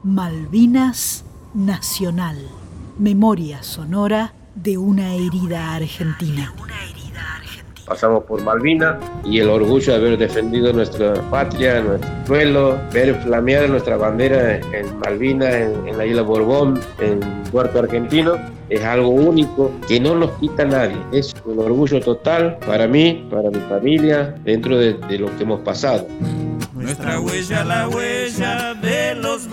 Malvinas Nacional. Memoria sonora de una herida argentina. Pasamos por Malvinas y el orgullo de haber defendido nuestra patria, nuestro suelo, ver flamear nuestra bandera en Malvinas, en la isla Borbón, en Puerto Argentino, es algo único que no nos quita nadie. Es un orgullo total para mí, para mi familia, dentro de lo que hemos pasado. Nuestra huella, la huella de los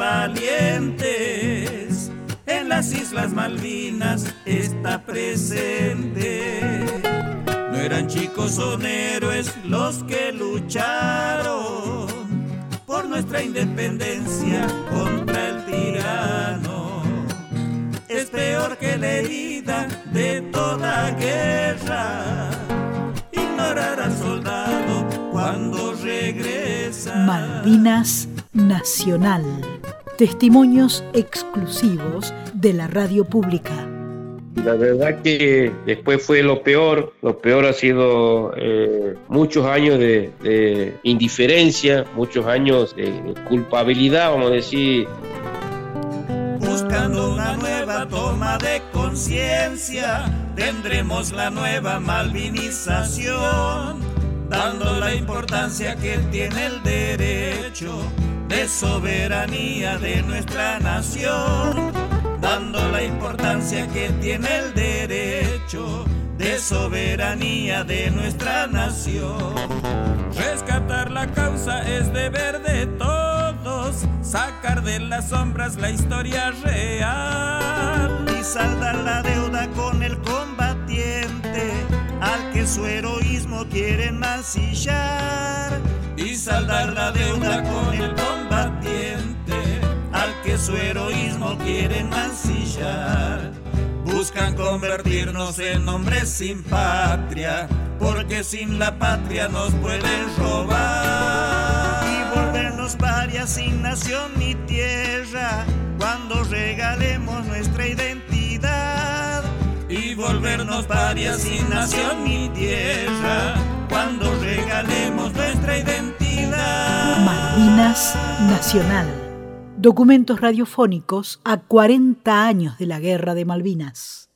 valientes, en las Islas Malvinas está presente. No eran chicos, son héroes los que lucharon por nuestra independencia contra el tirano. Es peor que la herida de toda guerra, ignorar al soldado cuando regresa. Malvinas Nacional. Testimonios exclusivos de la radio pública. La verdad que después fue lo peor ha sido muchos años de indiferencia, muchos años de culpabilidad, vamos a decir. Buscando una nueva toma de conciencia, tendremos la nueva malvinización, dando la importancia que tiene el derecho de soberanía de nuestra nación, dando la importancia que tiene el derecho de soberanía de nuestra nación. Rescatar la causa es deber de todos, sacar de las sombras la historia real y saldar la deuda con el combatiente al que su heroísmo quiere mancillar, y saldar la deuda con el combatiente al que su heroísmo quiere mancillar. Buscan convertirnos en hombres sin patria, porque sin la patria nos pueden robar, y volvernos parias sin nación ni tierra cuando regalemos nuestra identidad, y volvernos parias sin nación ni tierra cuando regalemos nuestra identidad. Malvinas Nacional. Documentos radiofónicos a 40 años de la Guerra de Malvinas.